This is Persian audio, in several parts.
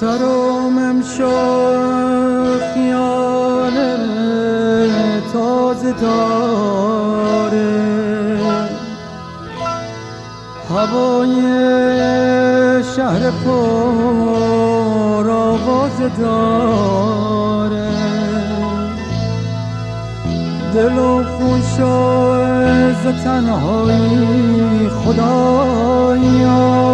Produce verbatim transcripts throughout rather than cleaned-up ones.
سرم امشب خیال تازه داره، هوای شهر پر آواز داره، دل و خوش از تنهایی خدایا،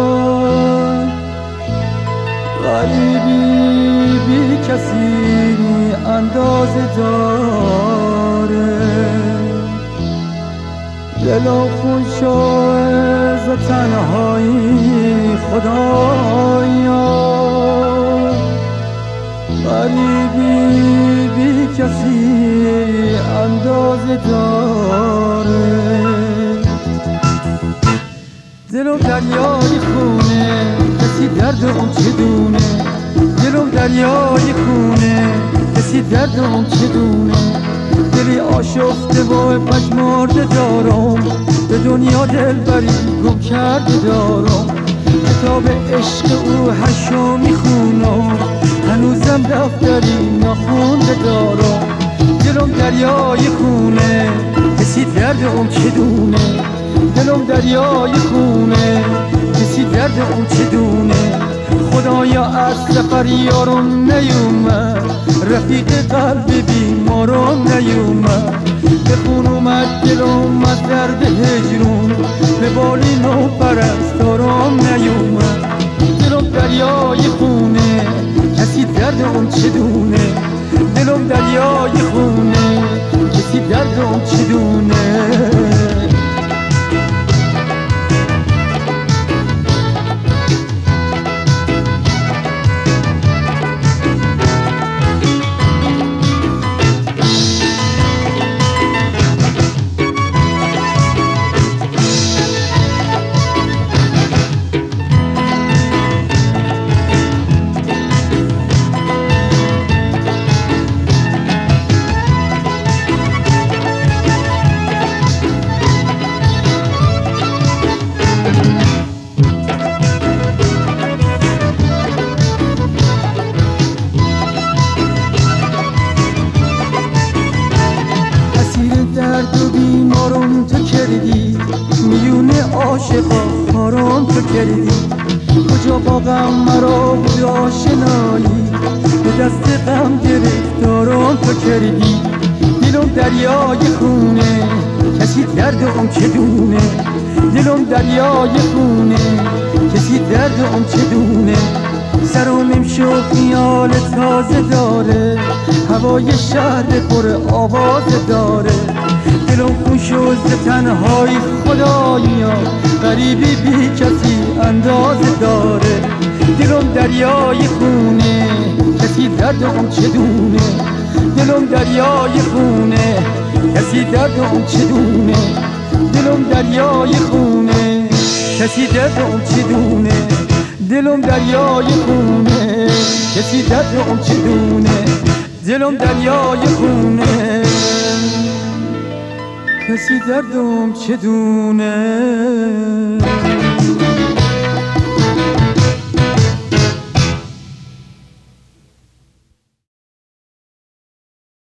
غریبی بی کسی اندازه داره، دل و خوش از تنهایی خدایا، غریبی بی کسی اندازه داره، دلم دریای خونه کسی درد اون چه دونه، دلم دریای خونه کسی درد اون چه دونه، دلی آشفته و پژمرده دارم، به دنیا دل بری گم کرده دارم، کتاب عشق او هشو میخونم، هنوزم دفتری نخونده دارم، دلم دریای خونه کسی درد اون چه دونه، دلم دریای خونه کسی درد اون چه دونه، خدایا از سفر یارم نیومد، رفیق قلب بیمارم نیومد، به خون اومد دلم از درد هجرون، به بالین و پرستارم نیومد، دلم دریای خونه کسی درد اون چه دونه، دلم دریای خونه کسی درد اون چه دونه. درد و بیمارم تو کردی، میونه عاشقا خارم تو کردی، کجا با غم مرا بود آشنایی، به دست غم گرفتارم تو کردی، دلم دریای خونه کسی درد اون چه دونه، دلم دریای خونه کسی درد اون چه دونه، سرم امشو خیال تازه داره، هوای شهر پر آواز داره، دلم خوش از تنهایی خدایا، غریبی بی کسی اندازه داره، دلم دریای خونه کسی درد اون چه دونه، دلم دریای خونه کسی درد اون چه دونه، دلم دریای خونه کسی درد اون چه دونه، دلم دریای خونه کسی درد اون چه دونه، دلم دریای خونه کسی دردم چه دونه.